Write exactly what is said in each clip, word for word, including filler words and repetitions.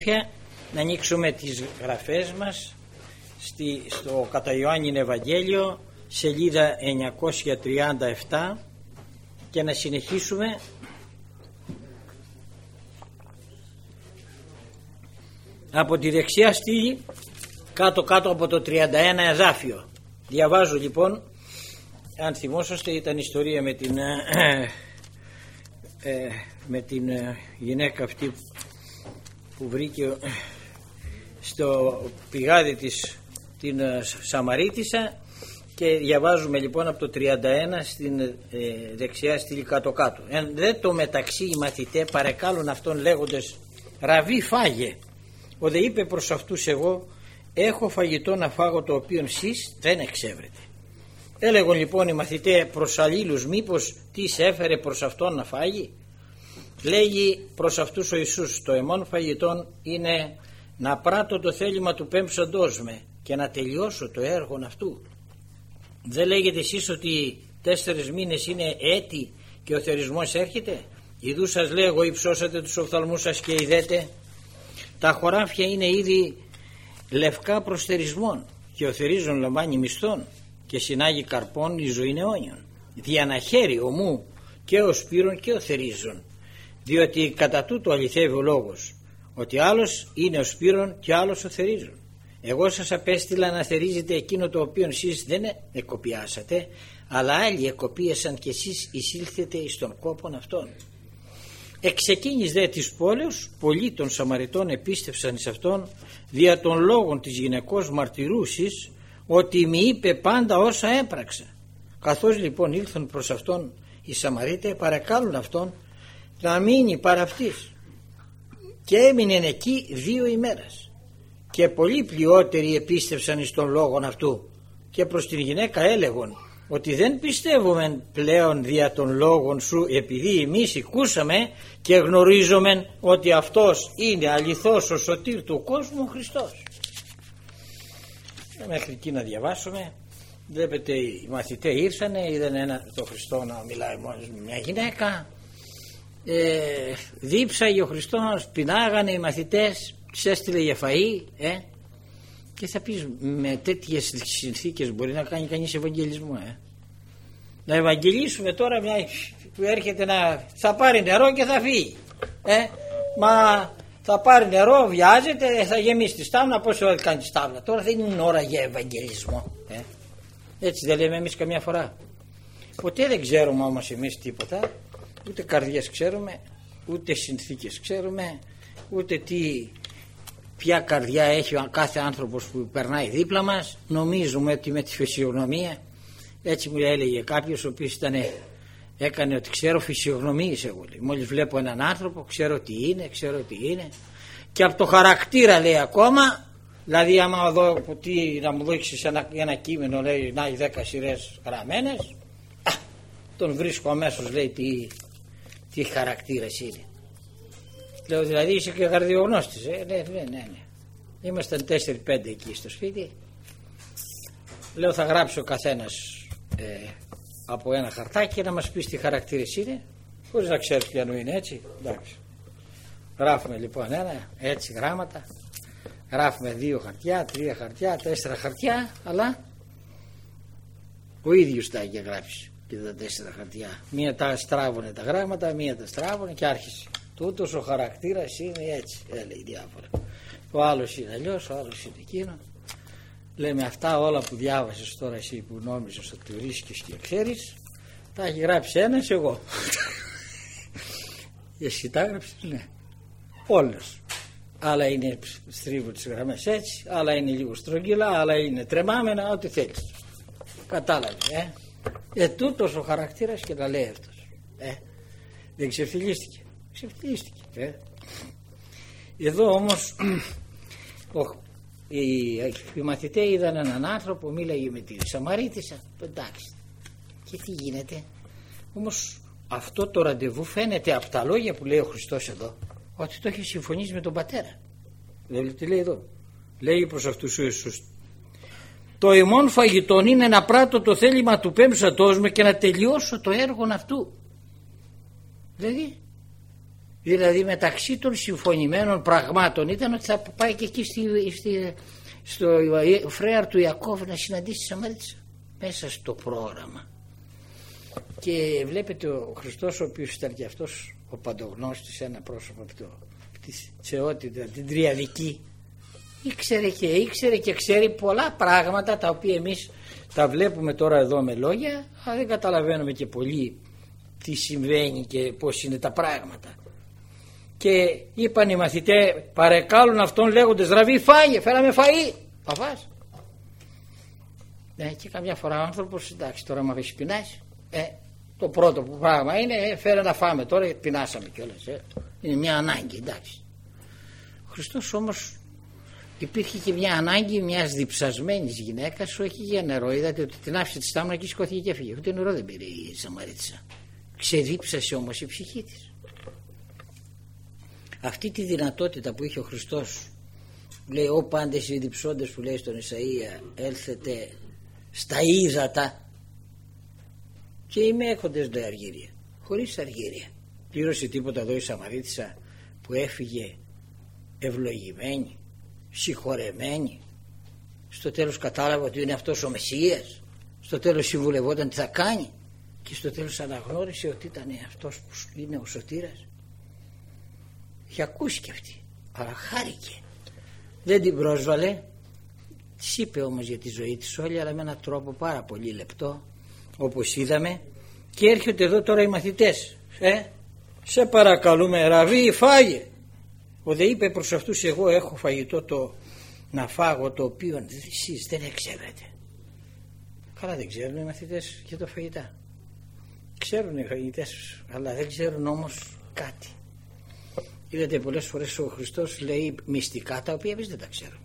αδέρφια, να ανοίξουμε τις γραφές μας στη, στο κατά Ιωάννην Ευαγγέλιο, σελίδα εννιακόσια τριάντα επτά, και να συνεχίσουμε από τη δεξιά στήλη κάτω κάτω από το τριάντα ένα εδάφιο. Διαβάζω λοιπόν, αν θυμόσαστε, ήταν ιστορία με την ε, ε, με την ε, γυναίκα αυτή που βρήκε στο πηγάδι της την ε, Σαμαρίτισσα, και διαβάζουμε λοιπόν από το τριάντα ένα στην ε, δεξιά στήλη κάτω κάτω. Εν δε το μεταξύ οι μαθητέ παρεκάλουν αυτόν λέγοντες, «Ραβί, φάγε». Ο δε είπε προς αυτούς, «Εγώ έχω φαγητό να φάγω το οποίο σεις δεν εξεύρετε». Έλεγαν λοιπόν οι μαθητέ προς αλλήλους, «Μήπως τι σε έφερε προς αυτόν να φάγει?» Λέγει προς αυτούς ο Ιησούς, «Το εμών φαγητόν είναι να πράττω το θέλημα του πέμψαντός με και να τελειώσω το έργο αυτού». Δεν λέγετε εσείς ότι τέσσερις μήνες είναι έτη και ο θερισμός έρχεται? Ιδού σας λέγω, υψώσατε τους οφθαλμούς σας και ειδέτε. Τα χωράφια είναι ήδη λευκά προς θερισμόν, και ο θερίζων λαμβάνει μισθόν και συνάγει καρπών εις ζωήν αιώνιον. Διαναχαίρει ομού και ο σπύρων και ο θερίζων, διότι κατά τούτο αληθεύει ο λόγος, ότι άλλος είναι ο σπύρων και άλλος ο θερίζων. Εγώ σας απέστειλα να θερίζετε εκείνο το οποίο εσείς δεν εκοπιάσατε, αλλά άλλοι εκοπίασαν και εσείς εισήλθετε εις τον κόπον αυτόν. Εξεκίνης δε της πόλεως, πολλοί των Σαμαριτών επίστευσαν εις αυτόν, δια των λόγων της γυναικός μαρτυρούσης, ότι μη είπε πάντα όσα έπραξα. Καθώς λοιπόν ήλθαν προς αυτόν οι Σαμαρίτε, παρακάλουν αυτόν να μείνει παρά αυτής, και έμεινε εκεί δύο ημέρας. Και πολλοί πλειότεροι επίστευσαν εις των λόγων αυτού, και προς την γυναίκα έλεγον, ότι δεν πιστεύουμε πλέον δια των λόγων σου, επειδή εμείς ακούσαμε και γνωρίζουμε ότι αυτός είναι αληθώς ο σωτήρ του κόσμου, ο Χριστός. Ε, μέχρι εκεί να διαβάσουμε. Βλέπετε, οι μαθητές ήρθανε, είδαν ένα, το Χριστό να μιλάει μόνος με μια γυναίκα, ε, δίψαγε ο Χριστός, πεινάγανε οι μαθητές, τους έστειλε για φαΐ, ε, και θα πεις, με τέτοιες συνθήκες μπορεί να κάνει κανείς ευαγγελισμό? Ε? Να ευαγγελίσουμε τώρα μια που έρχεται να θα πάρει νερό και θα φύγει, ε? Μα θα πάρει νερό, βιάζεται, θα γεμίσει τη στάβλα, πώς θα κάνει τη στάβλα? Τώρα δεν είναι ώρα για ευαγγελισμό, ε? Έτσι δεν λέμε εμείς καμιά φορά? Ποτέ δεν ξέρουμε όμως εμείς τίποτα, ούτε καρδιές ξέρουμε, ούτε συνθήκες ξέρουμε, ούτε τι, ποια καρδιά έχει ο κάθε άνθρωπος που περνάει δίπλα μας. Νομίζουμε ότι με τη φυσιογνωμία, έτσι μου έλεγε κάποιος ο οποίος ήταν, έκανε ότι ξέρω φυσιογνωμίες εγώ, λέει. Μόλις βλέπω έναν άνθρωπο ξέρω τι είναι, ξέρω τι είναι, και από το χαρακτήρα, λέει, ακόμα, δηλαδή άμα δω, τι, να μου δείξεις ένα, ένα κείμενο, λέει, να έχει δέκα σειρές γραμμένες, α, τον βρίσκω αμέσως, λέει, τι, τι χαρακτήρας είναι. Λέω, δηλαδή είσαι και καρδιογνώστης? Ε, ναι, ναι, ναι, ναι. Ήμασταν τέσσερις πέντε εκεί στο σπίτι. Λέω, θα γράψει ο καθένας ε, από ένα χαρτάκι να μας πει τι χαρακτήρες είναι, χωρίς να ξέρεις ποιανού είναι, έτσι. Εντάξει. Γράφουμε λοιπόν ένα, έτσι γράμματα. Γράφουμε δύο χαρτιά, τρία χαρτιά, τέσσερα χαρτιά, αλλά ο ίδιος τα είχε γράψει και τα τέσσερα χαρτιά. Μία τα στράβωνε τα γράμματα, μία τα στράβωνε, και άρχισε. Τούτος ο χαρακτήρας είναι έτσι, έλεγε διάφορα. Ο άλλος είναι αλλιώς, ο άλλος είναι εκείνο. Λέμε, αυτά όλα που διάβασες τώρα εσύ, που νόμιζες ότι βρίσκεις και ξέρεις, τα έχει γράψει ένας, εγώ. Εσύ τα έγραψες? Ναι. Όλος. Άλλα είναι στρίβω τις γραμμές έτσι, άλλα είναι λίγο στρογγυλά, άλλα είναι τρεμάμενα, ό,τι θέλεις. Κατάλαβε, ε. Ε, τούτος ο χαρακτήρας, και τα λέει αυτός. Ε, δεν ξεφτυλίστηκε. Ξεφτυλίστηκε. Ε. Εδώ όμως ο, οι, οι μαθητές είδαν έναν άνθρωπο, μίλαγε με τη Σαμαρίτισσα, εντάξει, και τι γίνεται? Όμως αυτό το ραντεβού φαίνεται από τα λόγια που λέει ο Χριστός εδώ, ότι το έχει συμφωνήσει με τον Πατέρα. Δηλαδή τι λέει εδώ? Λέει προς αυτούς ο Ιησούς, το ημών φαγητόν είναι να πράττω το θέλημα του πέμψατός μου και να τελειώσω το έργο αυτού. Δηλαδή Δηλαδή μεταξύ των συμφωνημένων πραγμάτων ήταν ότι θα πάει και εκεί στη, στη, στο φρέαρ του Ιακώβ να συναντήσει τη Σαμαρίτισσα, μέσα στο πρόγραμμα. Και βλέπετε ο Χριστός, ο οποίος ήταν και αυτός ο παντογνώστης, ένα πρόσωπο από, το, από τη θεότητα, την τριαδική, ήξερε και ήξερε και ξέρει πολλά πράγματα τα οποία εμείς τα βλέπουμε τώρα εδώ με λόγια, αλλά δεν καταλαβαίνουμε και πολύ τι συμβαίνει και πώς είναι τα πράγματα. Και είπαν οι μαθητές, παρεκάλουν αυτόν λέγοντες, ραβί φάγε, φέραμε φαΐ. Παπάς. Ναι, και καμιά φορά ο άνθρωπος, εντάξει, τώρα μου έχει πεινάσει, ε, το πρώτο που πράγμα είναι, ε, φέρε να φάμε, τώρα πεινάσαμε κιόλας, ε. Είναι μια ανάγκη, εντάξει. Ο Χριστός όμως υπήρχε και μια ανάγκη μιας διψασμένης γυναίκας, όχι για νερό. Είδατε ότι την άφησε τη στάμνα και σηκώθηκε και έφυγε. Ούτε νερό δεν πήρε η Σαμαρίτισσα. Ξεδίψασε όμως η ψυχή της. Αυτή τη δυνατότητα που είχε ο Χριστός, λέει, «Ω πάντες οι διψώντες», που λέει στον Ισαΐα, «έλθετε στα ύδατα και είμαι έχοντες δε αργύρια». Χωρίς αργύρια. Πλήρωσε τίποτα εδώ η Σαμαρίτισσα που έφυγε ευλογημένη, συγχωρεμένη? Στο τέλος κατάλαβε ότι είναι αυτός ο Μεσσίας. Στο τέλος συμβουλευόταν τι θα κάνει και στο τέλος αναγνώρισε ότι ήταν αυτός που είναι ο σωτήρας. Είχε ακούσει και αυτή, αλλά χάρηκε. Δεν την πρόσβαλε, της είπε όμως για τη ζωή της όλη, αλλά με έναν τρόπο πάρα πολύ λεπτό, όπως είδαμε. Και έρχονται εδώ τώρα οι μαθητές, ε, σε παρακαλούμε ραβί φάγε. Ο δε είπε προς αυτούς, εγώ έχω φαγητό το να φάγω, το οποίο εσείς δεν εξέβρετε. Καλά, δεν ξέρουν οι μαθητές για το φαγητά. Ξέρουν οι φαγητές, αλλά δεν ξέρουν όμως κάτι. Είδατε, πολλές φορές ο Χριστός λέει μυστικά τα οποία εμείς δεν τα ξέρουμε.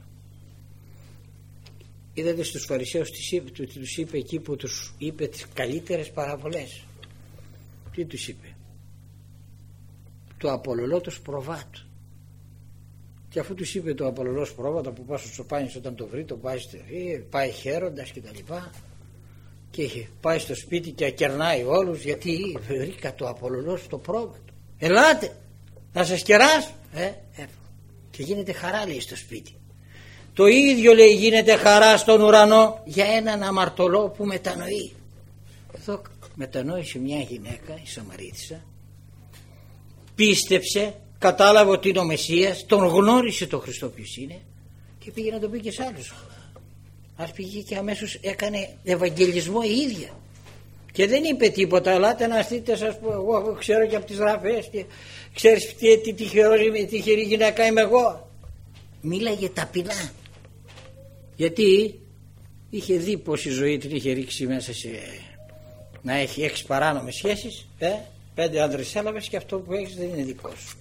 Είδατε στους Φαρισαίους τι τους είπε εκεί που τους είπε τις καλύτερες παραβολές? Τι τους είπε? Το απολολότος προβάτου. Και αφού τους είπε το απολολός πρόβατα που πάει στο Τσοπάνης όταν το βρει, το πάει, πάει χαίροντας και τα λοιπά, και πάει στο σπίτι και ακερνάει όλους, γιατί βρήκα το απολολός το πρόβατο. Ελάτε να σας κεράσω, ε, ε, και γίνεται χαρά, λέει, στο σπίτι. Το ίδιο, λέει, γίνεται χαρά στον ουρανό για έναν αμαρτωλό που μετανοεί. Εδώ μετανόησε μια γυναίκα, η Σαμαρίτισσα, πίστεψε, κατάλαβε ότι είναι ο Μεσσίας, τον γνώρισε τον Χριστό ποιος είναι και πήγε να τον πει και σε άλλους. Ας πήγε και αμέσως έκανε ευαγγελισμό η ίδια και δεν είπε τίποτα. Ελάτε να στείτε, σας πω, εγώ ξέρω και από τις γραφές και ξέρεις τι, τι, τι, τι τυχερή γυναίκα είμαι εγώ. Μίλαγε ταπεινά, γιατί είχε δει πως η ζωή την είχε ρίξει μέσα σε να έχει έξι παράνομες σχέσεις, ε, πέντε άντρες έλαβες και αυτό που έχεις δεν είναι δικό σου.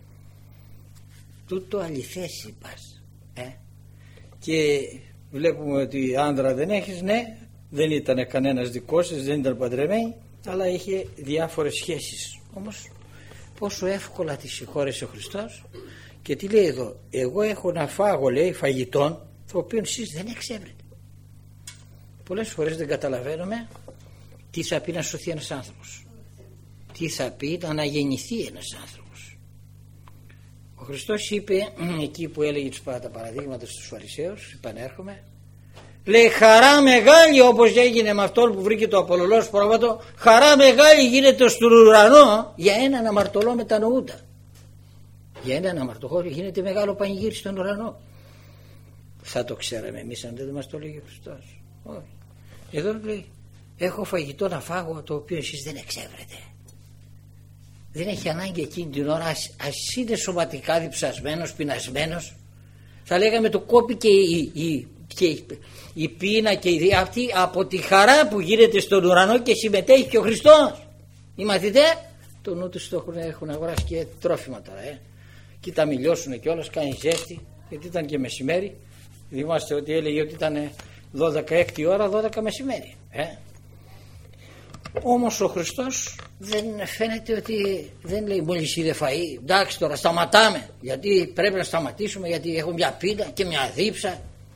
Τούτο αληθές είπας, ε. Και βλέπουμε ότι άντρα δεν έχεις, ναι, δεν ήταν κανένας δικός σας, δεν ήταν παντρεμένη, αλλά είχε διάφορες σχέσεις. Όμως πόσο εύκολα τη συγχώρεσε ο Χριστός. Και τι λέει εδώ? Εγώ έχω να φάγω, λέει, φαγητόν το οποίο εσείς δεν εξέβρετε. Πολλές φορές δεν καταλαβαίνουμε τι θα πει να σωθεί ένας άνθρωπος, τι θα πει να αναγεννηθεί ένας άνθρωπος. Ο Χριστός είπε εκεί που έλεγε τα παραδείγματα στους Φαρισαίους, επανέρχομαι, λέει, χαρά μεγάλη, όπως έγινε με αυτόν που βρήκε το απολολός πρόβατο, χαρά μεγάλη γίνεται στον ουρανό για έναν αμαρτωλό μετανοούντα. Για έναν αμαρτωλό γίνεται μεγάλο πανηγύρι στον ουρανό. Θα το ξέραμε εμείς αν δεν μας το λέγει ο Χριστός? Όχι. Εδώ λέει, έχω φαγητό να φάγω το οποίο εσείς δεν εξέβρετε. Δεν έχει ανάγκη εκείνη την ώρα, ας είναι σωματικά διψασμένος, πεινασμένος, θα λέγαμε το κόπη και η, η, και η, η πείνα και η αυτή από τη χαρά που γίνεται στον ουρανό και συμμετέχει και ο Χριστός. Οι μαθητές το νου τους το έχουν, έχουν αγοράσει και τρόφιμα τώρα, ε. Κοίτα μιλιώσουνε κιόλας, κάνει ζέστη, γιατί ήταν και μεσημέρι. Θυμάστε ότι έλεγε ότι ήταν δώδεκα έκτη ώρα, δώδεκα μεσημέρι, ε. Όμως ο Χριστός δεν φαίνεται ότι δεν λέει μόλις είδε φαΐ, εντάξει τώρα σταματάμε, γιατί πρέπει να σταματήσουμε, γιατί έχω μια πείνα και μια δίψα.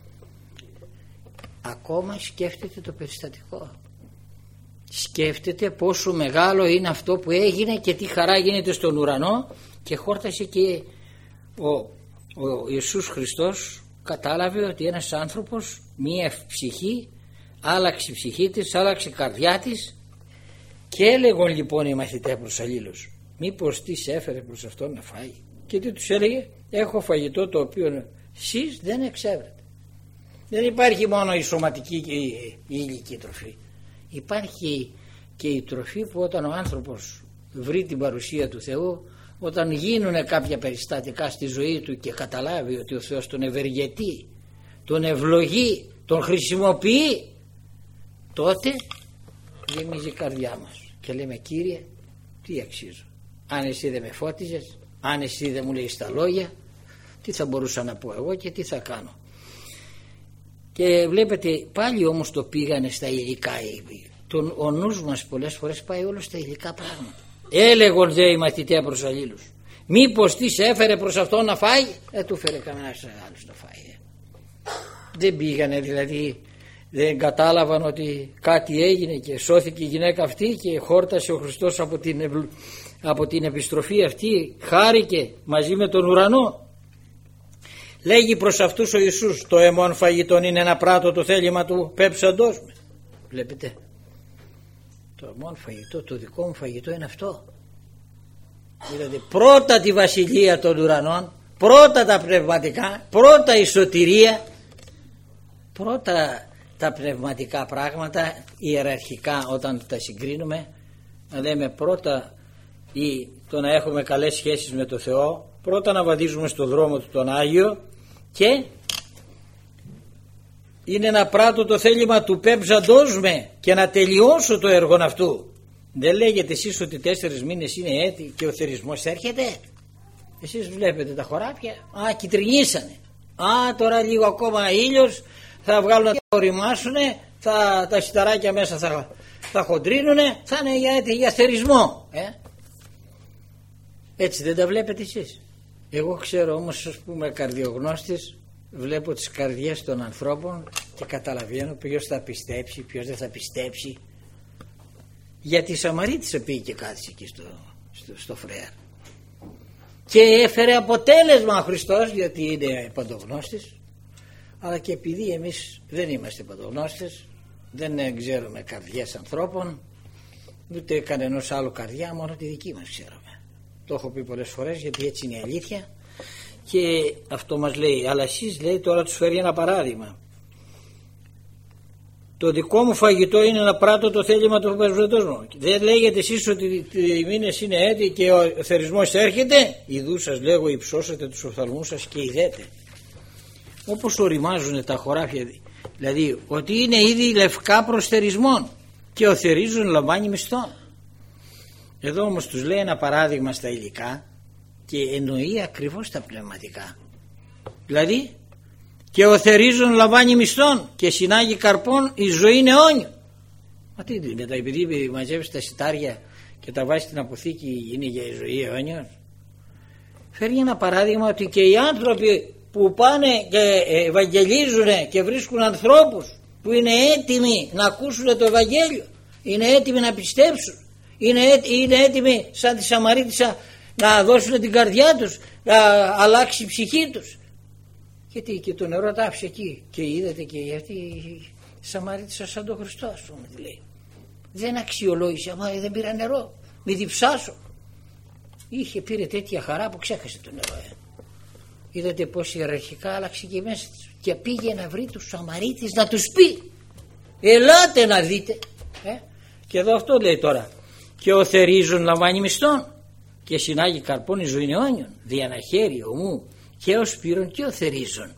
Ακόμα σκέφτεται το περιστατικό, σκέφτεται πόσο μεγάλο είναι αυτό που έγινε και τι χαρά γίνεται στον ουρανό Και χόρτασε και ο, ο Ιησούς Χριστός κατάλαβε ότι ένας άνθρωπος, μία ψυχή, άλλαξε η ψυχή της, άλλαξε η καρδιά της, και έλεγαν λοιπόν οι μαθητές προς αλλήλους, μήπως τι σε έφερε προς αυτόν να φάει? Και τι τους έλεγε? Έχω φαγητό το οποίο εσείς δεν εξέβρετε. Δεν υπάρχει μόνο η σωματική και η υλική τροφή, υπάρχει και η τροφή που όταν ο άνθρωπος βρει την παρουσία του Θεού, όταν γίνουν κάποια περιστατικά στη ζωή του και καταλάβει ότι ο Θεός τον ευεργετεί, τον ευλογεί, τον χρησιμοποιεί, τότε γεμίζει η καρδιά μας και λέμε, Κύριε, τι αξίζω? Αν εσύ δεν με φώτιζες, αν εσύ δεν μου λέεις τα λόγια, τι θα μπορούσα να πω εγώ και τι θα κάνω? Και βλέπετε πάλι όμως το πήγανε στα υλικά. Τον, ο νους μας πολλές φορές πάει όλο στα υλικά πράγματα. Έλεγον δε οι μαθητές προς αλλήλους, μήπως τι σε έφερε προς αυτόν να φάει? Ε, του φέρε κανένας άλλος να φάει. Ε. Δεν πήγανε δηλαδή, δεν κατάλαβαν ότι κάτι έγινε και σώθηκε η γυναίκα αυτή και χόρτασε ο Χριστός από την, ευ... από την επιστροφή αυτή, χάρηκε μαζί με τον ουρανό. Λέγει προς αυτούς ο Ιησούς, το εμών φαγητόν είναι ένα πράτο το θέλημα του πέμψαντός με. Βλέπετε, το εμών φαγητό, το δικό μου φαγητό είναι αυτό. Δηλαδή πρώτα τη βασιλεία των ουρανών, πρώτα τα πνευματικά, πρώτα η σωτηρία, πρώτα τα πνευματικά πράγματα, ιεραρχικά όταν τα συγκρίνουμε, να λέμε πρώτα ή το να έχουμε καλές σχέσεις με το Θεό, πρώτα να βαδίζουμε στο δρόμο του τον Άγιο, και είναι να πράττω το θέλημα του πέμψαντός με και να τελειώσω το έργο αυτού. Δεν λέγετε εσείς ότι τέσσερις μήνες είναι έτη και ο θερισμός έρχεται? Εσείς βλέπετε τα χωράφια, α, κυτρινίσανε, α, τώρα λίγο ακόμα ήλιος, θα βγάλουν, θα οριμάσουνε, θα, τα σιταράκια μέσα θα, θα χοντρίνουνε, θα είναι για, για θερισμό. Ε? Έτσι δεν τα βλέπετε εσείς? Εγώ ξέρω όμως, ας πούμε, καρδιογνώστης, βλέπω τις καρδιές των ανθρώπων και καταλαβαίνω ποιος θα πιστέψει, ποιος δεν θα πιστέψει. Γιατί η Σαμαρίτισσα πήγε και κάθισε εκεί στο, στο, στο Φρέαρ και έφερε αποτέλεσμα ο Χριστός, γιατί είναι παντογνώστης, αλλά και επειδή εμείς δεν είμαστε παντογνώστες, δεν ξέρουμε καρδιές ανθρώπων, ούτε κανενός άλλο καρδιά, μόνο τη δική μας ξέρουμε. Το έχω πει πολλές φορές, γιατί έτσι είναι η αλήθεια και αυτό μας λέει. Αλλά εσείς, λέει, τώρα τους φέρει ένα παράδειγμα. Το δικό μου φαγητό είναι να πράττω το θέλημα του πεμψαντός μου. Δεν λέγετε εσείς ότι οι μήνες είναι έτη και ο θερισμός έρχεται? Ιδού σας λέγω, υψώσατε τους οφθαλμούς σας και ειδέτε. Όπως οριμάζουν τα χωράφια, δηλαδή ότι είναι ήδη λευκά προς θερισμόν και ο θερίζων λαμβάνει μισθό. Εδώ όμως τους λέει ένα παράδειγμα στα υλικά και εννοεί ακριβώς τα πνευματικά. Δηλαδή, και ο θερίζων λαμβάνει μισθόν και συνάγει καρπών η ζωή είναι αιώνιο. Μα τι είναι, τα επειδή μαζεύεις τα σιτάρια και τα βάζεις στην αποθήκη είναι για η ζωή αιώνιος? Φέρνει ένα παράδειγμα ότι και οι άνθρωποι που πάνε και ευαγγελίζουν και βρίσκουν ανθρώπους που είναι έτοιμοι να ακούσουν το Ευαγγέλιο, είναι έτοιμοι να πιστέψουν, είναι, είναι έτοιμοι σαν τη Σαμαρίτισσα να δώσουν την καρδιά τους, να αλλάξει η ψυχή τους. Γιατί και το νερό τα άφησε εκεί και είδατε και γιατί η Σαμαρίτισσα σαν τον Χριστό, ας πούμε, τι λέει. Δεν αξιολόγησε, άμα δεν πήρα νερό, μη διψάσω. Είχε, πήρε τέτοια χαρά που ξέχασε το νερό. Ε. Είδατε πως ιεραρχικά άλλαξε και μέσα της και πήγε να βρει τους Σαμαρίτες να τους πει, ελάτε να δείτε. Ε. Και εδώ αυτό λέει τώρα, και ο θερίζων λαμβάνει μισθόν και συνάγει καρπών η ζωή αιώνιον, δια να χέρι ομού και ο σπύρον και ο θερίζων.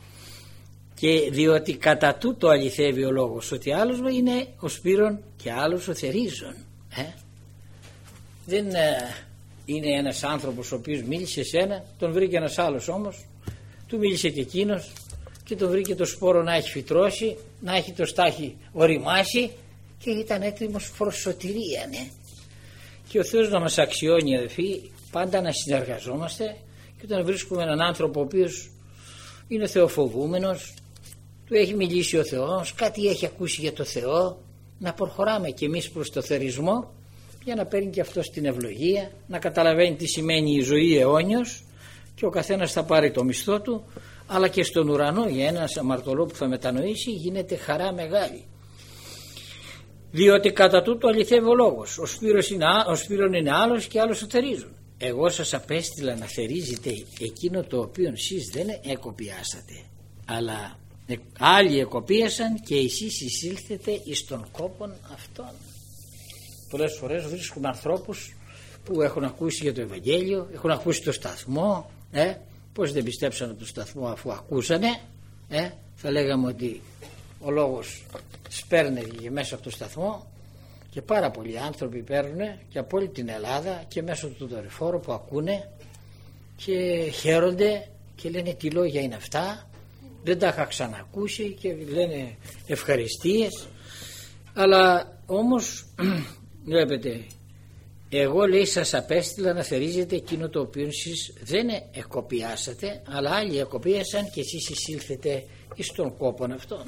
Και διότι κατά τούτο αληθεύει ο λόγος, ότι άλλος είναι ο σπύρον και άλλος ο θερίζων. Ε? Δεν ε, είναι ένας άνθρωπος ο οποίος μίλησε σε ένα, τον βρήκε ένας άλλος όμως, του μίλησε και εκείνος και τον βρήκε το σπόρο να έχει φυτρώσει, να έχει το στάχι οριμάσει και ήταν έτοιμος προς σωτηρία. Ναι. Και ο Θεός να μας αξιώνει, αδελφοί, πάντα να συνεργαζόμαστε, και όταν βρίσκουμε έναν άνθρωπο ο οποίος είναι θεοφοβούμενος, του έχει μιλήσει ο Θεός, κάτι έχει ακούσει για το Θεό, να προχωράμε κι εμείς προς το θερισμό για να παίρνει και αυτός την ευλογία, να καταλαβαίνει τι σημαίνει η ζωή αιώνιος και ο καθένας θα πάρει το μισθό του, αλλά και στον ουρανό για έναν αμαρτωλό που θα μετανοήσει γίνεται χαρά μεγάλη. Διότι κατά τούτο αληθεύει ο λόγος, ο Σπύρος είναι, ο Σπύρον είναι άλλος και άλλος ο θερίζουν. Εγώ σας απέστειλα να θερίζετε εκείνο το οποίο εσείς δεν εκοπιάσατε, αλλά άλλοι εκοπίασαν και εσείς εισήλθετε εις τον κόπον αυτόν. Πολλές φορές βρίσκουμε ανθρώπους που έχουν ακούσει για το Ευαγγέλιο, έχουν ακούσει το σταθμό, ε, πώς δεν πιστέψανε το σταθμό αφού ακούσανε, ε, θα λέγαμε ότι ο λόγος σπέρνεγε μέσα από το σταθμό, και πάρα πολλοί άνθρωποι παίρνουν και από όλη την Ελλάδα και μέσω του δορυφόρου που ακούνε και χαίρονται και λένε τι λόγια είναι αυτά, δεν τα είχα ξανακούσει, και λένε ευχαριστίες. Αλλά όμως βλέπετε, εγώ λέει σας απέστειλα να θερίζετε εκείνο το οποίο εσείς δεν εκοπιάσατε, αλλά άλλοι εκοπίασαν και εσείς εισήλθετε εις τον κόπον αυτόν.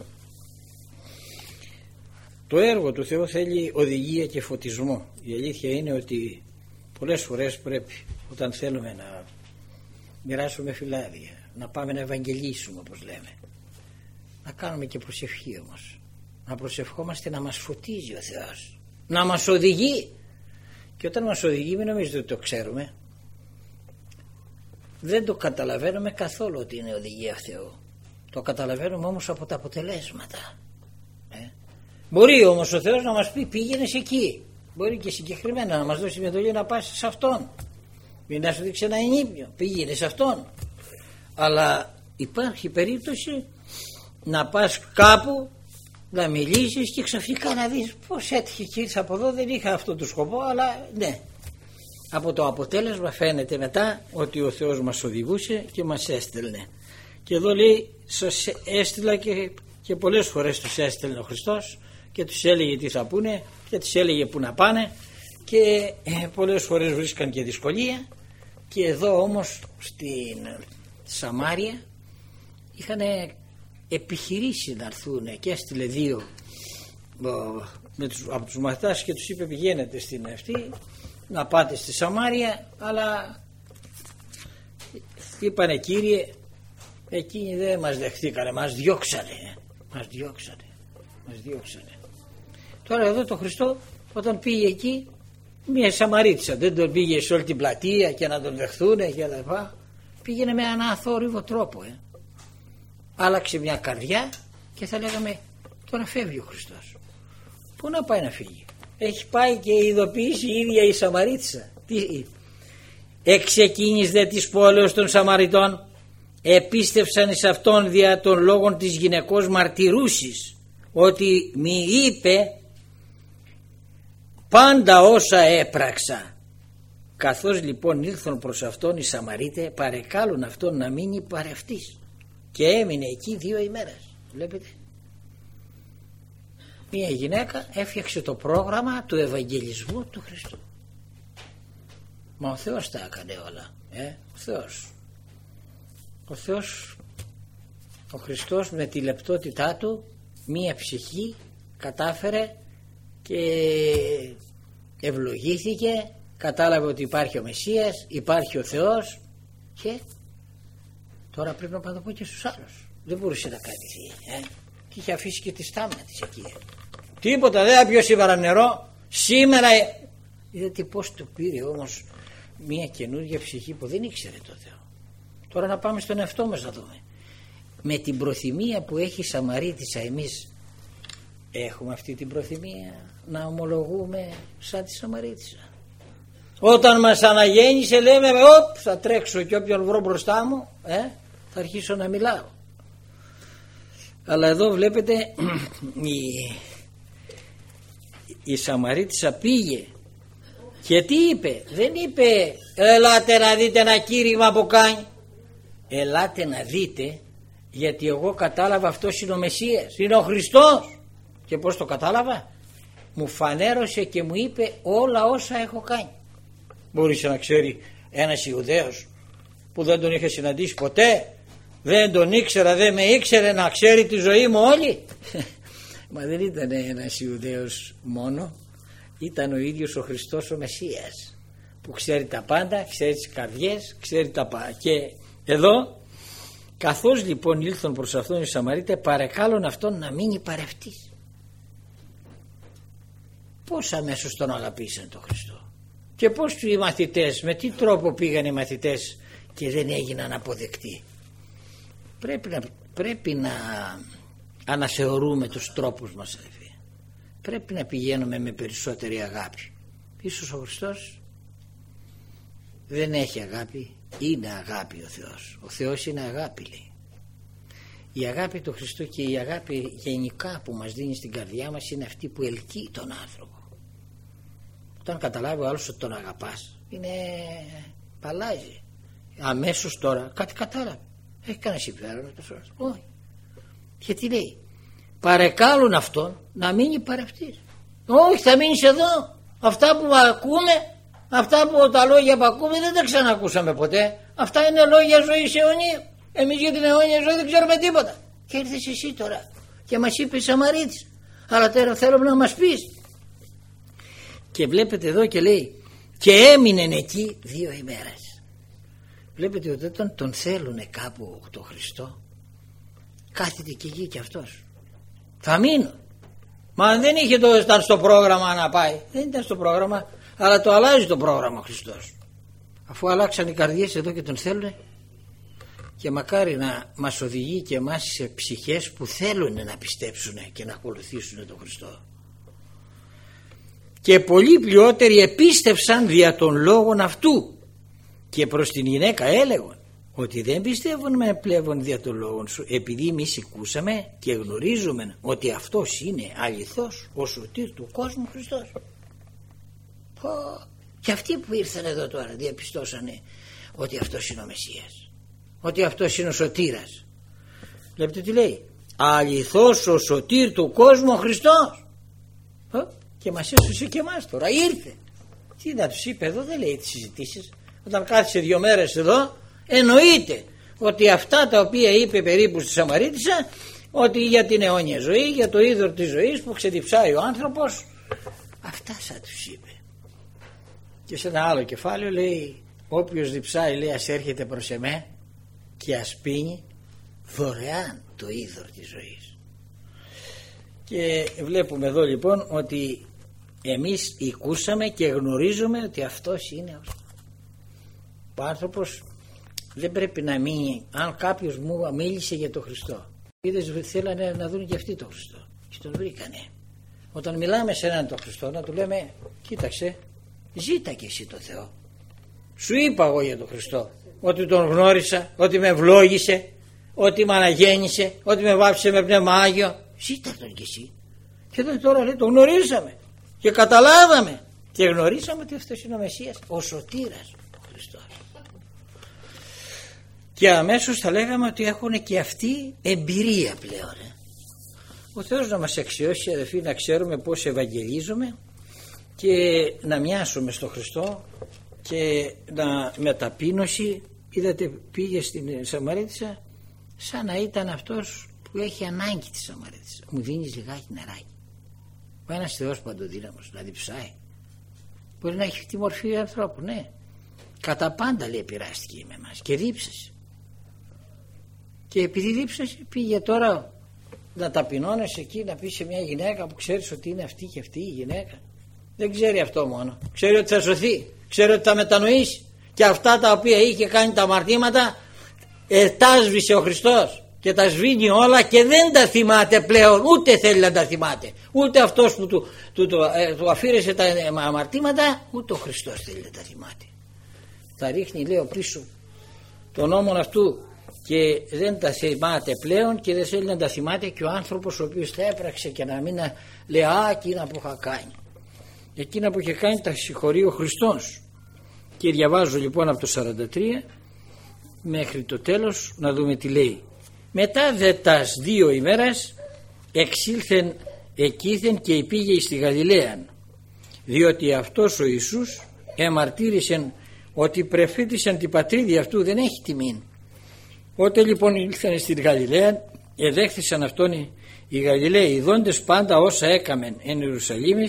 Το έργο του Θεού θέλει οδηγία και φωτισμό. Η αλήθεια είναι ότι πολλές φορές πρέπει, όταν θέλουμε να μοιράσουμε φυλάδια, να πάμε να ευαγγελίσουμε όπως λέμε, να κάνουμε και προσευχή όμως, να προσευχόμαστε να μας φωτίζει ο Θεός, να μας οδηγεί. Και όταν μας οδηγεί, μην νομίζετε ότι το ξέρουμε, δεν το καταλαβαίνουμε καθόλου ότι είναι οδηγία Θεού, το καταλαβαίνουμε όμως από τα αποτελέσματα. ε? Μπορεί όμως ο Θεός να μας πει πήγαινε εκεί, μπορεί και συγκεκριμένα να μας δώσει μια εντολή να πας σε αυτόν, μην να σου δείξει ένα ενίπιο, πήγαινε σε αυτόν. Αλλά υπάρχει περίπτωση να πας κάπου να μιλήσεις και ξαφνικά να δεις πως έτυχε και ήρθα από εδώ, δεν είχα αυτό το σκοπό, αλλά ναι, από το αποτέλεσμα φαίνεται μετά ότι ο Θεός μας οδηγούσε και μας έστελνε. Και εδώ λέει σας έστειλα, και, και πολλές φορές τους έστελνε ο Χριστός και τους έλεγε τι θα πούνε και τους έλεγε που να πάνε, και ε, πολλές φορές βρίσκαν και δυσκολία. Και εδώ όμως στην Σαμάρια είχαν επιχειρήσει να έρθουν και έστειλε δύο με τους, από τους μαθητάς και τους είπε πηγαίνετε στην αυτή να πάτε στη Σαμάρια, αλλά είπανε Κύριε, εκείνοι δεν μας δεχτήκανε, μας διώξανε, μας διώξανε, μας διώξανε. Τώρα εδώ το Χριστό όταν πήγε εκεί, μια Σαμαρίτισσα, δεν τον πήγε σε όλη την πλατεία και να τον δεχθούν και τα λοιπά, πήγαινε με έναν αθόρυβο τρόπο, ε. άλλαξε μια καρδιά και θα λέγαμε τώρα φεύγει ο Χριστός. Πού να πάει να φύγει, έχει πάει και ειδοποιήσει η ίδια η Σαμαρίτισσα. Τι, εξεκίνης δε της πόλεως των Σαμαριτών, επίστευσαν εις αυτόν δια των λόγων της γυναικός μαρτυρούσης, ότι μη είπε πάντα όσα έπραξα. Καθώς λοιπόν ήλθαν προς αυτόν οι Σαμαρίτε, παρεκάλουν αυτόν να μείνει παρευτής, και έμεινε εκεί δύο ημέρες. Βλέπετε, μια γυναίκα έφτιαξε το πρόγραμμα του Ευαγγελισμού του Χριστού. Μα ο Θεός τα έκανε όλα, ε? ο Θεός ο Θεός ο Χριστός με τη λεπτότητά του μία ψυχή κατάφερε και ευλογήθηκε, κατάλαβε ότι υπάρχει ο Μεσσίας, υπάρχει ο Θεός, και τώρα πρέπει να το πω και στους άλλους, δεν μπορούσε να κάνει ε? και είχε αφήσει και τη στάμνα της εκεί, τίποτα, δεν θα πιω σήμερα νερό σήμερα. Είδατε πως το πήρε όμως μια καινούργια ψυχή που δεν ήξερε το Θεό. Τώρα να πάμε στον εαυτό μας να δούμε, με την προθυμία που έχει η Σαμαρίτισσα, εμείς έχουμε αυτή την προθυμία να ομολογούμε σαν τη Σαμαρίτισσα? Όταν μας αναγέννησε λέμε οπ, θα τρέξω και όποιον βρω μπροστά μου ε, θα αρχίσω να μιλάω. Αλλά εδώ βλέπετε η, η Σαμαρίτισσα πήγε και τι είπε? Δεν είπε ελάτε να δείτε ένα κήρυγμα που κάνει, ελάτε να δείτε γιατί εγώ κατάλαβα αυτός είναι ο Μεσσίας, είναι ο Χριστός. Και πως το κατάλαβα? Μου φανέρωσε και μου είπε όλα όσα έχω κάνει. Μπορούσε να ξέρει ένας Ιουδαίος που δεν τον είχε συναντήσει ποτέ, δεν τον ήξερα, δεν με ήξερε, να ξέρει τη ζωή μου όλη? Μα δεν ήταν ένας Ιουδαίος μόνο, ήταν ο ίδιος ο Χριστός ο Μεσσίας, που ξέρει τα πάντα, ξέρει τις καρδιές, ξέρει τα πάντα. Και εδώ, καθώς λοιπόν ήλθον προς αυτόν οι Σαμαρίτες, παρεκάλουν αυτόν να μείνει παρευτής. Πώς αμέσως τον αγαπήσαν τον Χριστό, και πώς οι μαθητές, με τι τρόπο πήγαν οι μαθητές και δεν έγιναν αποδεκτοί. Πρέπει να, πρέπει να αναθεωρούμε τους τρόπους μας, αδελφοί. Πρέπει να πηγαίνουμε με περισσότερη αγάπη. Ίσως ο Χριστός δεν έχει αγάπη, είναι αγάπη ο Θεός. Ο Θεός είναι αγάπη, λέει. Η αγάπη του Χριστού και η αγάπη γενικά που μας δίνει στην καρδιά μας είναι αυτή που ελκύει τον άνθρωπο. Όταν καταλάβει ο άλλος ότι τον αγαπάς, είναι παλάζει. Αμέσως τώρα κάτι κατάλαβε. Έχει κανένα συμφέρον αυτός? Όχι. Γιατί λέει, παρεκάλουν αυτόν να μείνει παρευτής. Όχι, θα μείνεις εδώ. Αυτά που ακούμε, αυτά που τα λόγια που ακούμε δεν τα ξανακούσαμε ποτέ. Αυτά είναι λόγια ζωής αιωνίου. Εμείς για την αιώνια ζωή δεν ξέρουμε τίποτα. Και ήρθες εσύ τώρα και μας είπε Σαμαρίτης, αλλά τώρα θέλουμε να μας πεις. Και βλέπετε εδώ και λέει, και έμεινε εκεί δύο ημέρες. Βλέπετε ότι όταν τον θέλουν κάπου τον Χριστό, κάθεται και εκεί και αυτός. Θα μείνω. Μα δεν είχε το, ήταν στο πρόγραμμα να πάει. Δεν ήταν στο πρόγραμμα, αλλά το αλλάζει το πρόγραμμα ο Χριστός. Αφού αλλάξαν οι καρδιές εδώ και τον θέλουν, και μακάρι να μας οδηγεί και εμάς σε ψυχές που θέλουν να πιστέψουν και να ακολουθήσουν τον Χριστό. Και πολλοί πλειότεροι επίστευσαν δια των λόγων αυτού, και προς την γυναίκα έλεγαν ότι δεν πιστεύουμε πλέον δια των λόγων σου, επειδή εμείς ακούσαμε και γνωρίζουμε ότι αυτός είναι αληθώς ο σωτήρ του κόσμου Χριστός. Πω. Και αυτοί που ήρθαν εδώ τώρα διαπιστώσανε ότι αυτός είναι ο Μεσσίας, ότι αυτός είναι ο σωτήρας. Βλέπετε τι λέει, αληθώς ο σωτήρ του κόσμου ο Χριστός. Και μας έσωσε και εμάς τώρα, ήρθε. Τι να τους είπε εδώ, δεν λέει τις συζητήσεις. Όταν κάθισε δύο μέρες εδώ, εννοείται ότι αυτά τα οποία είπε περίπου στη Σαμαρίτισσα, ότι για την αιώνια ζωή, για το είδωρ της ζωής που ξεδιψάει ο άνθρωπος, αυτά σαν τους είπε. Και σε ένα άλλο κεφάλαιο λέει, όποιος διψάει, λέει, ας έρχεται προς εμέ και ας πίνει δωρεάν το είδωρ της ζωής. Και βλέπουμε εδώ λοιπόν ότι εμείς ακούσαμε και γνωρίζουμε ότι αυτός είναι ο άνθρωπος. Δεν πρέπει να μείνει. Αν κάποιος μου μίλησε για τον Χριστό, είδες, θέλανε να δουν και αυτοί τον Χριστό και τον βρήκανε. Όταν μιλάμε σε έναν τον Χριστό, να του λέμε, κοίταξε, ζήτα και εσύ τον Θεό. Σου είπα εγώ για τον Χριστό ότι τον γνώρισα, ότι με ευλόγησε, ότι με αναγέννησε, ότι με βάψε με πνεύμα Άγιο. Ζήτα τον κι εσύ. Και εδώ τώρα λέει, τον γνωρίσαμε και καταλάβαμε και γνωρίσαμε ότι αυτός είναι ο Μεσσίας, ο σωτήρας, ο Χριστός. Και αμέσως θα λέγαμε ότι έχουν και αυτοί εμπειρία πλέον. Ε. Ο Θεός να μας αξιώσει, αδελφοί, να ξέρουμε πώς ευαγγελίζουμε και να μοιάσουμε στο Χριστό και να με ταπείνωση. Είδατε, πήγε στην Σαμαρίτισσα σαν να ήταν αυτός που έχει ανάγκη τη Σαμαρίτισσα. Μου δίνεις λιγάκι νεράκι. Ο ένας Θεός παντοδύναμος να διψάει. Μπορεί να έχει τη μορφή ανθρώπου, ναι. Κατά πάντα, λέει, πειράστηκε με εμάς και δίψασε. Και επειδή δίψασε, πήγε τώρα να ταπεινώνεσαι εκεί, να πει σε μια γυναίκα που ξέρεις ότι είναι αυτή και αυτή η γυναίκα. Δεν ξέρει αυτό μόνο. Ξέρει ότι θα σωθεί. Ξέρει ότι θα μετανοήσει. Και αυτά τα οποία είχε κάνει τα αμαρτήματα, ε, τα σβήσε ο Χριστός. Και τα σβήνει όλα και δεν τα θυμάται πλέον, ούτε θέλει να τα θυμάται. Ούτε αυτός που του, του, του, ε, του αφήρεσε τα αμαρτήματα, ούτε ο Χριστός θέλει να τα θυμάται. Τα ρίχνει, λέω, πίσω τον νόμον αυτού και δεν τα θυμάται πλέον και δεν θέλει να τα θυμάται και ο άνθρωπος ο οποίος τα έπραξε, και να μην λέει, α, εκείνα που είχα κάνει. Εκείνα που είχε κάνει τα συγχωρεί ο Χριστός. Και διαβάζω λοιπόν από το σαράντα τρία μέχρι το τέλος να δούμε τι λέει. Μετά δε τας δύο ημέρας εξήλθεν εκείθεν και πήγε στη Γαλιλαίαν, διότι αυτός ο Ιησούς εμαρτύρησεν ότι πρεφήτησαν την πατρίδα αυτού δεν έχει τιμήν. Ότε λοιπόν ήλθαν στην Γαλιλαία, εδέχθησαν αυτόν οι Γαλιλαίοι, ειδώντες πάντα όσα έκαμεν εν Ιερουσαλήμης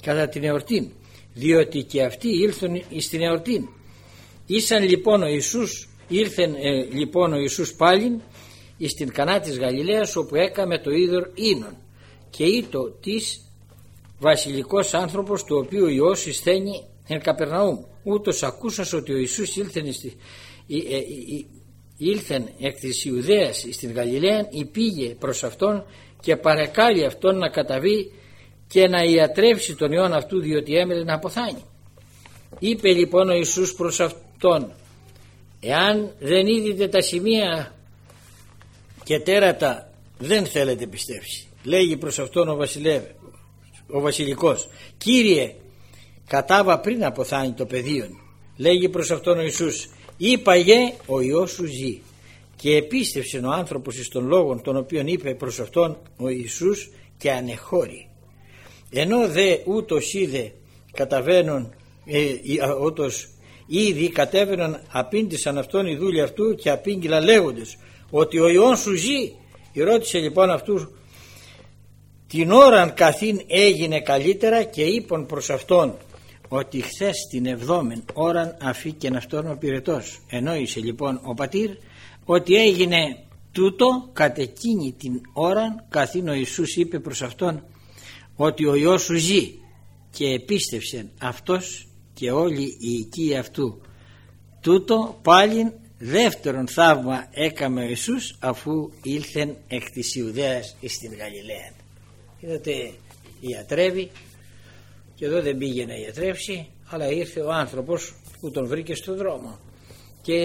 κατά την εορτήν, διότι και αυτοί ήλθον εις την εορτήν. Ήσαν λοιπόν ο Ιησούς, ήλθεν ε, λοιπόν ο Ιησούς πάλιν εις την Κανά της Γαλιλαίας, όπου έκαμε το είδωρ ίνων, και ήτο της βασιλικός άνθρωπος, του οποίου Υιός εισθένει εν Καπερναούμ. Ούτως ακούσας ότι ο Ιησούς ήλθεν, στη, ε, ε, ε, ήλθεν εκ της Ιουδαίας στην Γαλιλαία, υπήγε προς αυτόν και παρεκάλει αυτόν να καταβεί και να ιατρεύσει τον ιόν αυτού, διότι έμελε να αποθάνει. Είπε λοιπόν ο Ιησούς προς αυτόν: εάν δεν είδите τα σημεία και τέρατα, δεν θέλετε πιστέψει. Λέγει προς αυτόν ο, βασιλεύ, ο βασιλικός: Κύριε, κατάβα πριν αποθάνει το παιδίον. Λέγει προς αυτόν ο Ιησούς: είπαγε, ο Υιός σου ζει. Και επίστευσε ο άνθρωπος εις των λόγων τον οποίον είπε προς αυτόν ο Ιησούς, και ανεχώρη. Ενώ δε ούτως είδε καταβαίνουν, ε, ούτως ήδη κατέβαιναν, απήντησαν αυτόν οι δούλοι αυτού και απήγγυλαν λέγοντες ότι ο Υιός σου ζει. Ρώτησε λοιπόν αυτούς την ώραν καθήν έγινε καλύτερα, και είπαν προς αυτόν ότι χθες την εβδόμην ώραν αφήκεν αυτόν ο πυρετός. Εννοήσε λοιπόν ο πατήρ ότι έγινε τούτο κατ' εκείνη την ώραν καθήν ο Ιησούς είπε προς αυτόν ότι ο Υιός σου ζει, και επίστευσεν αυτός και όλη η οικία αυτού. Τούτο πάλιν δεύτερον θαύμα έκαμε ο Ιησούς, αφού ήλθεν εκ της Ιουδαίας στην Γαλιλαία. Είδατε, ιατρεύει, και εδώ δεν πήγε να ιατρεύσει, αλλά ήρθε ο άνθρωπος που τον βρήκε στον δρόμο, και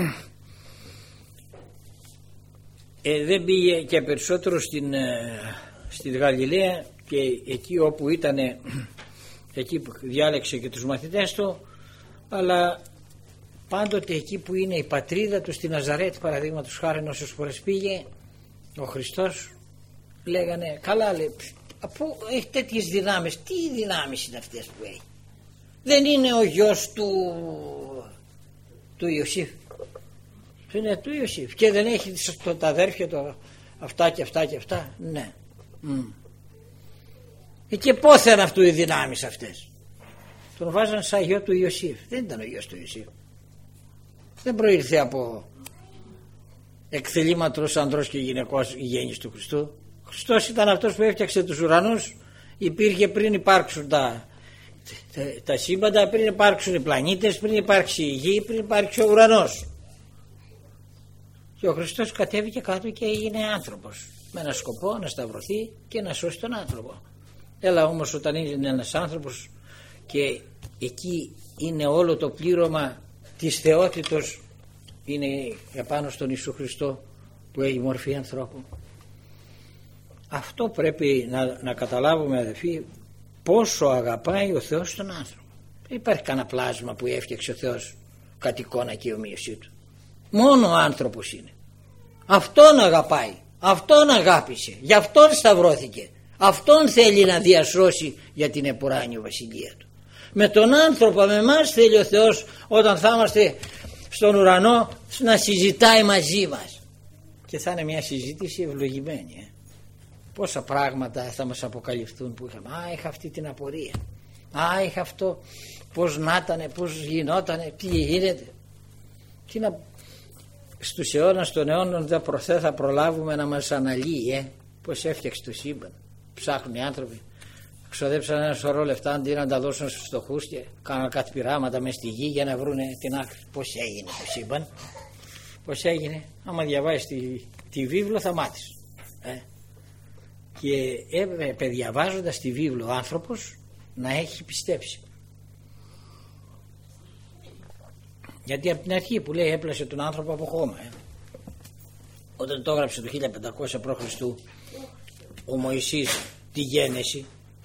ε, δεν πήγε και περισσότερο στην, στην Γαλιλαία, και εκεί όπου ήταν, εκεί που διάλεξε και τους μαθητές του, αλλά πάντοτε εκεί που είναι η πατρίδα του, στη Ναζαρέτ παραδείγματος χάριν, όσες φορές πήγε ο Χριστός, λέγανε καλά, λέει, από έχει τέτοιες δυνάμεις, τι δυνάμεις είναι αυτές που έχει? Δεν είναι ο γιος του του Ιωσήφ? Είναι του Ιωσήφ, και δεν έχει τα αδέρφια του αυτά και αυτά και αυτά? Ναι. Mm. Και πόθεν αυτού οι δυνάμεις αυτές? Τον βάζαν σαν γιο του Ιωσήφ. Δεν ήταν ο γιος του Ιωσήφ. Δεν προήλθε από εκθελήματος ανδρός και γυναικός η γέννηση του Χριστού. Ο Χριστός ήταν αυτός που έφτιαξε τους ουρανούς. Υπήρχε πριν υπάρξουν τα, τα, τα σύμπαντα, πριν υπάρξουν οι πλανήτες, πριν υπάρξει η γη, πριν υπάρξει ο ουρανός. Και ο Χριστός κατέβηκε κάτω και έγινε άνθρωπος, με ένα σκοπό να σταυρωθεί και να σώσει τον άνθρωπο. Έλα όμως, όταν είναι ένας άνθρωπος και εκεί είναι όλο το πλήρωμα της θεότητος, είναι επάνω στον Ιησού Χριστό που έχει μορφή ανθρώπου. Αυτό πρέπει να, να καταλάβουμε, αδελφοί, πόσο αγαπάει ο Θεός τον άνθρωπο. Δεν υπάρχει κανένα πλάσμα που έφτιαξε ο Θεός κατ' εικόνα και ομοίωσή του. Μόνο ο άνθρωπος είναι. Αυτόν αγαπάει, αυτόν αγάπησε, γι' αυτόν σταυρώθηκε, αυτόν θέλει να διασώσει για την επουράνιο βασιλεία του. Με τον άνθρωπο, με εμάς θέλει ο Θεός, όταν θα είμαστε στον ουρανό, να συζητάει μαζί μας, και θα είναι μια συζήτηση ευλογημένη. ε. Πόσα πράγματα θα μας αποκαλυφθούν που είχαμε. Α, είχα αυτή την απορία, α, είχα αυτό, πώς να ήτανε, πώς γινότανε, τι γίνεται. Τι να... στους αιώνας των αιώνων δεν προθέ θα προλάβουμε να μας αναλύει ε, πώς έφτιαξε το σύμπαν. Ψάχνουν οι άνθρωποι, ξοδέψαν ένα σωρό λεφτά αντί να τα δώσουν στους φτωχούς και κάναν κάτι πειράματα μες στη γη για να βρουν την άκρη. Πώς έγινε το σύμπαν, πώς έγινε? Άμα διαβάσεις τη, τη βίβλο θα μάθεις. Ε. Και έπρεπε διαβάζοντας τη βίβλο ο άνθρωπος να έχει πιστέψει. Γιατί από την αρχή που λέει έπλασε τον άνθρωπο από χώμα, ε. όταν το έγραψε το χίλια πεντακόσια προ Χριστού ο Μωυσής τη Γένεση,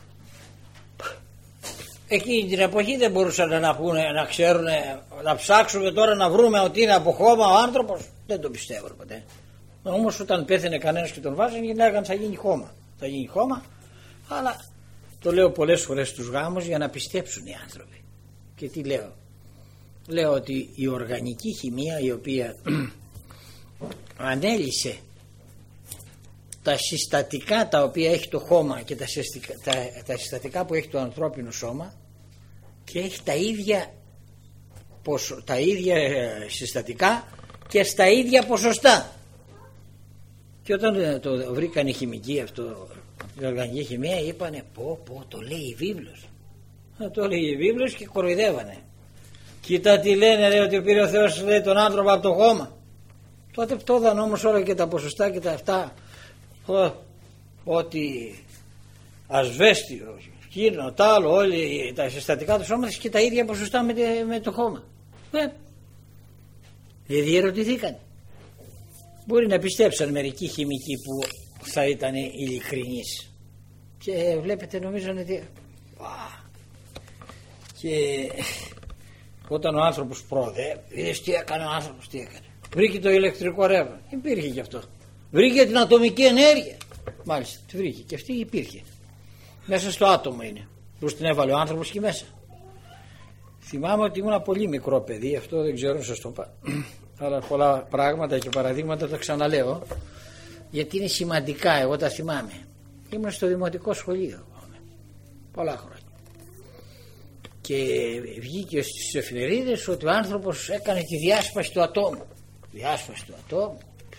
εκείνη την εποχή δεν μπορούσαν να πούνε, να ξέρουν, να ψάξουμε τώρα να βρούμε ότι είναι από χώμα ο άνθρωπος. Δεν το πιστεύω ποτέ. Όμως όταν πέθανε κανένας και τον βάζανε, λέγανε θα γίνει χώμα. Θα γίνει χώμα, αλλά το λέω πολλές φορές στους γάμους για να πιστέψουν οι άνθρωποι. Και τι λέω? Λέω ότι η οργανική χημεία, η οποία ανέλυσε τα συστατικά τα οποία έχει το χώμα και τα, συστατικά, τα, τα συστατικά που έχει το ανθρώπινο σώμα, και έχει τα ίδια, ποσο, τα ίδια συστατικά και στα ίδια ποσοστά. Και όταν το βρήκαν οι χημικοί αυτό, η οργανική χημεία, είπανε πω πω το λέει η βίβλος. Το λέει η βίβλος και κοροϊδεύανε. Κοίτα τι λένε, λέει, ότι πήρε ο Θεός, λέει, τον άνθρωπο από το χώμα. Τότε φτώδαν όμως όλα και τα ποσοστά και τα αυτά, ότι ασβέστιο, εκείνο, τ' άλλο, όλοι τα συστατικά του σώματος και τα ίδια ποσοστά με, με το χώμα. Ε, δεν διερωτηθήκαν. Μπορεί να πιστέψαν μερικοί χημικοί που θα ήταν ειλικρινείς. Και βλέπετε, νομίζω ότι και όταν ο άνθρωπος πρόοδε, είδες τι έκανε ο άνθρωπος, τι έκανε. Βρήκε το ηλεκτρικό ρεύμα, υπήρχε και αυτό. Βρήκε την ατομική ενέργεια, μάλιστα τη βρήκε και αυτή υπήρχε. Μέσα στο άτομο είναι, που την έβαλε ο άνθρωπος και μέσα. Θυμάμαι ότι ήμουν πολύ μικρό παιδί, αυτό δεν ξέρω, σας το είπα, αλλά πολλά πράγματα και παραδείγματα τα ξαναλέω, γιατί είναι σημαντικά, εγώ τα θυμάμαι. Ήμουν στο δημοτικό σχολείο πολλά χρόνια και βγήκε στις εφημερίδες ότι ο άνθρωπος έκανε τη διάσπαση του ατόμου. Διάσπαση του ατόμου.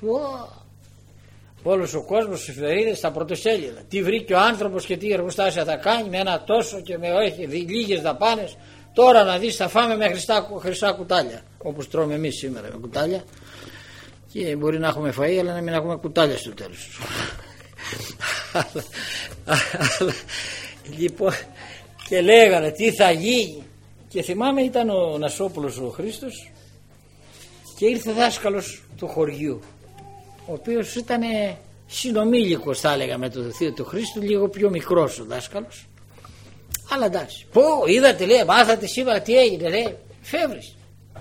Όλος ο κόσμος στις εφημερίδες στα πρωτοσέλιδα. Τι βρήκε ο άνθρωπος και τι εργοστάσια θα κάνει με ένα τόσο και με όχι, λίγες δαπάνες. Τώρα να δεις θα φάμε με χρυσά, χρυσά κουτάλια, όπως τρώμε εμείς σήμερα με κουτάλια, και μπορεί να έχουμε φαΐ αλλά να μην έχουμε κουτάλια στο τέλος. αλλά, αλλά, λοιπόν, και λέγανε τι θα γίνει, και θυμάμαι ήταν ο Νασόπουλος ο Χρήστος και ήρθε δάσκαλος του χωριού, ο οποίος ήταν συνομήλικος, θα έλεγα, με το θείο του Χρήστου, λίγο πιο μικρός ο δάσκαλος, αλλά εντάξει. Πω, είδατε, λέει, μάθατε σήμερα τι έγινε, λέει, φεύγεις.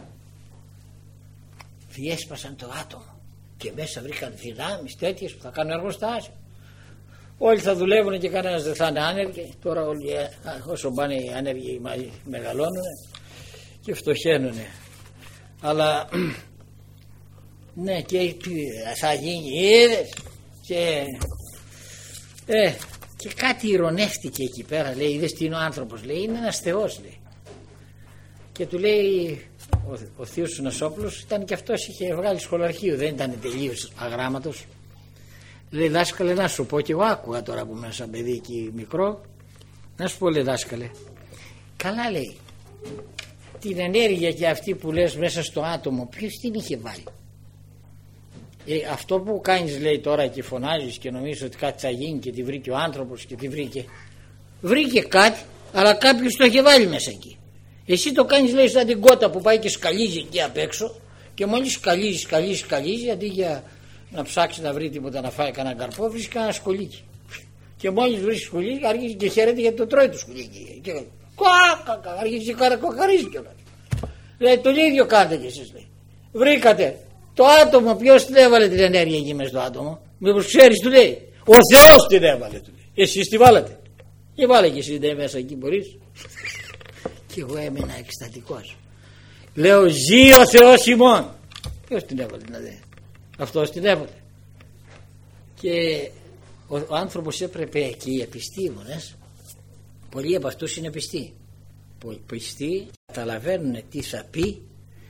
Διέσπασαν το άτομο και μέσα βρήκαν δυνάμεις τέτοιες που θα κάνουν εργοστάσιο. Όλοι θα δουλεύουν και κανένας δεν θα είναι άνεργοι. Τώρα όλοι όσο πάνε οι άνεργοι μεγαλώνουν και φτωχαίνουν. Αλλά ναι, και θα γίνει, είδες, και, ε, και κάτι ηρωνεύτηκε εκεί πέρα, λέει, είδες τι είναι ο άνθρωπος, λέει, είναι ένας θεός, λέει. Και του λέει ο, ο θείος του Νασόπουλος, ήταν και αυτός, είχε βγάλει σχολαρχείο, δεν ήταν τελείως αγράμματος. Λέει, δάσκαλε, να σου πω, και εγώ άκουγα τώρα που είμαι σαν παιδί εκεί μικρό, να σου πω, λέει, δάσκαλε, καλά, λέει, την ενέργεια και αυτή που λες μέσα στο άτομο, ποιος την είχε βάλει? Ε, αυτό που κάνεις, λέει, τώρα και φωνάζεις και νομίζεις ότι κάτι θα γίνει και τη βρήκε ο άνθρωπος και τη βρήκε, βρήκε κάτι, αλλά κάποιος το είχε βάλει μέσα εκεί. Εσύ το κάνεις, λέει, σαν την κότα που πάει και σκαλίζει εκεί απ' έξω, και μόλις σκαλίζει, σκαλίζει, σκαλίζει, αντί για να ψάξει να βρει τίποτα να φάει κανένα καρπό, βρίσκει κανένα σκολίκι. Και μόλις βρίσκει σκολίκι, αρχίζει και χαίρεται γιατί το τρώει το σκολίκι. Και κουάκα, αρχίζει και καρακοκαρίζει κιόλας. Λέει, το ίδιο κάνετε κι εσείς, λέει. Βρήκατε το άτομο, ποιος την έβαλε την ενέργεια εκεί μέσα στο άτομο? Μήπως ξέρεις, του λέει. Ο Θεός την έβαλε, του λέει. Εσείς τη βάλατε. Και βάλε κι εσύ δεν μέσα εκεί μπορείς. Και εγώ έμεινα εκστατικός. Λέω, ζει ο Θεός ημών. Ποιος την έβαλε δηλαδή? Αυτός την έβαλε. Και ο, ο άνθρωπος έπρεπε, και οι επιστήμονες, πολλοί από αυτούς είναι πιστοί, πιστοί, καταλαβαίνουν τι θα πει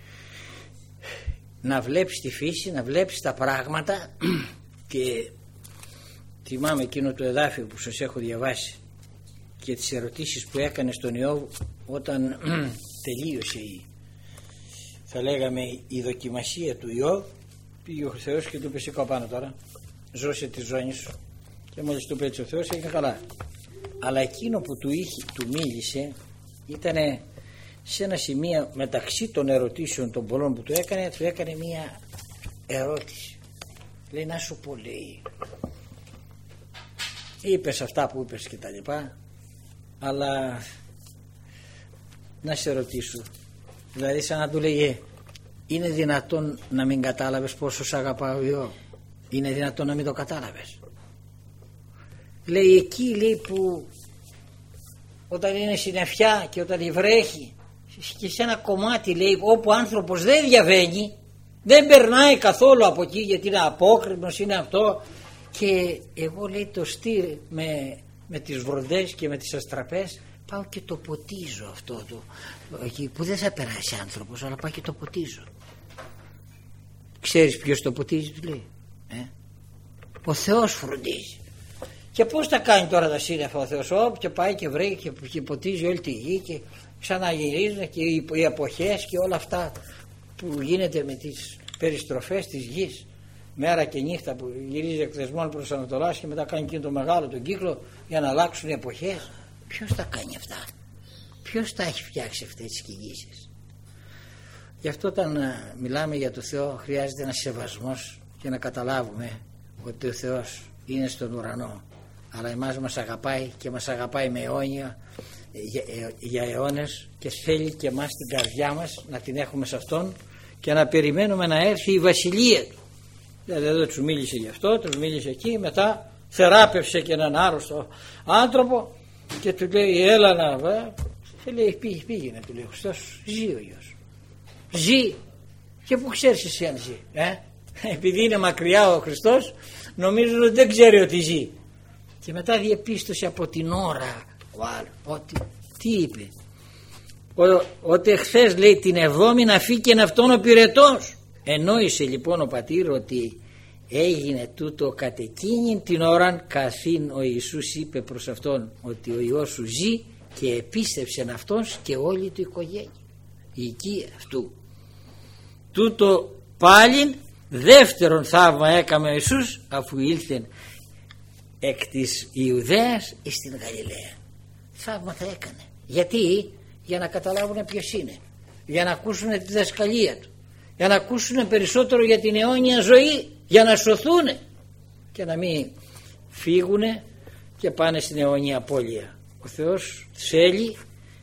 να βλέπεις τη φύση, να βλέπεις τα πράγματα. Και θυμάμαι εκείνο το εδάφιο που σας έχω διαβάσει και τις ερωτήσεις που έκανε στον Ιώβ όταν τελείωσε η, θα λέγαμε, η δοκιμασία του Ιώβ. Πήγε ο Θεός και του είπε, σήκω πάνω τώρα, ζώσε τη ζώνη σου. Και μόλις του είπε έτσι ο Θεός, έγινε καλά. Αλλά εκείνο που του, είχε, του μίλησε ήταν σε ένα σημείο μεταξύ των ερωτήσεων των πολλών που του έκανε, του έκανε μία ερώτηση. Λέει, να σου πω, λέει, είπες αυτά που είπες και τα λοιπά, αλλά να σε ρωτήσω, δηλαδή σαν να του λέγε, είναι δυνατόν να μην κατάλαβες πόσο σ' αγαπάω εγώ? Είναι δυνατόν να μην το κατάλαβες? Λέει, εκεί, λέει, που όταν είναι συννεφιά και όταν βρέχει και σε ένα κομμάτι, λέει, όπου ο άνθρωπος δεν διαβαίνει, δεν περνάει καθόλου από εκεί γιατί είναι απόκρημνος, είναι αυτό, Και εγώ, λέει, το στήρι με, με τις βροντές και με τις αστραπές πάω και το ποτίζω αυτό το, που δεν θα περάσει άνθρωπος, αλλά πάω και το ποτίζω. Ξέρεις ποιος το ποτίζει, του λέει, ε? Ο Θεός φροντίζει. Και πώς τα κάνει τώρα τα σύννεφα ο Θεός? Όπ, και πάει και βρέχει και, και ποτίζει όλη τη γη και ξαναγυρίζουν και οι, οι εποχές και όλα αυτά που γίνεται με τις περιστροφές της γης, μέρα και νύχτα, που γυρίζει εκ θεσμών προς Ανατολάς και μετά κάνει εκείνο το μεγάλο τον κύκλο για να αλλάξουν οι εποχές. Ποιος τα κάνει αυτά? Ποιος τα έχει φτιάξει αυτές τις κινήσεις? Γι' αυτό όταν μιλάμε για τον Θεό χρειάζεται ένας σεβασμός και να καταλάβουμε ότι ο Θεός είναι στον ουρανό, αλλά εμάς μας αγαπάει και μας αγαπάει με αιώνια, για, για αιώνες, και θέλει και εμάς την καρδιά μας να την έχουμε σε Αυτόν και να περιμένουμε να έρθει η βασιλεία του. Δηλαδή εδώ τους μίλησε γι' αυτό, τους μίλησε εκεί, μετά θεράπευσε και έναν άρρωστο άνθρωπο και του λέει έλα να βα. Και λέει πήγαινε, του λέει ο Χριστός, ζει ο Υιός. Ζει. Και πού ξέρεις εσύ αν ζει? Ε? Επειδή είναι μακριά ο Χριστός νομίζουν ότι δεν ξέρει ότι ζει. Και μετά διεπίστωσε από την ώρα ο άλλος ότι τι είπε? Ο, ότι εχθές, λέει, την εβδόμη να φύγει αυτόν ο πυρετός. Εννόησε λοιπόν ο πατήρ ότι έγινε τούτο κατ' εκείνην την ώρα καθήν ο Ιησούς είπε προς αυτόν ότι ο Υιός σου ζει, και επίστευσεν αυτός και όλη του οικογένεια, η οικία αυτού. Τούτο πάλιν δεύτερον θαύμα έκαμε ο Ιησούς αφού ήλθεν εκ της Ιουδαίας εις την Γαλιλαία. Θαύματα έκανε. Γιατί? Για να καταλάβουν ποιος είναι, για να ακούσουν τη διδασκαλία του, για να ακούσουν περισσότερο για την αιώνια ζωή, για να σωθούν και να μην φύγουν και πάνε στην αιώνια απώλεια. Ο Θεός θέλει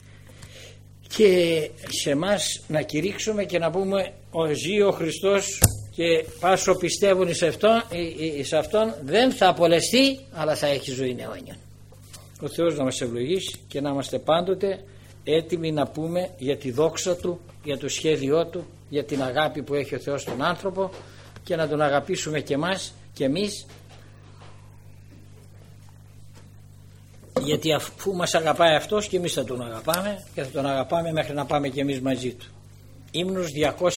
και σε εμάς να κηρύξουμε και να πούμε ο ζει ο Χριστός, και πάσο πιστεύουν σε αυτόν, σε αυτόν δεν θα απολεστεί, αλλά θα έχει ζωή αιώνια. Ο Θεός να μας ευλογήσει και να είμαστε πάντοτε έτοιμοι να πούμε για τη δόξα Του, για το σχέδιό Του, για την αγάπη που έχει ο Θεός στον άνθρωπο, και να Τον αγαπήσουμε και εμάς και εμείς, γιατί αφού μας αγαπάει Αυτός και εμείς θα Τον αγαπάμε και θα Τον αγαπάμε μέχρι να πάμε και εμείς μαζί Του. Ύμνος διακόσια